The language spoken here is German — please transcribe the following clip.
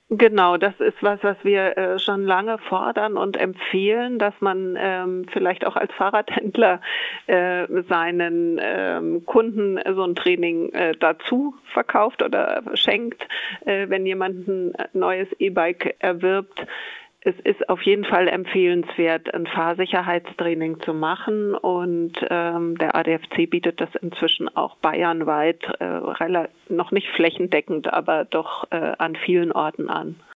Genau, das ist was wir, schon lange fordern und empfehlen, dass man, vielleicht auch als Fahrradhändler, seinen, Kunden so 'n Training, dazu verkauft oder schenkt, wenn jemand 'n neues E-Bike erwirbt. Es ist auf jeden Fall empfehlenswert, 'n Fahrsicherheitstraining zu machen und, der ADFC bietet das inzwischen auch bayernweit, rela noch nicht flächendeckend, aber doch, an vielen Orten an.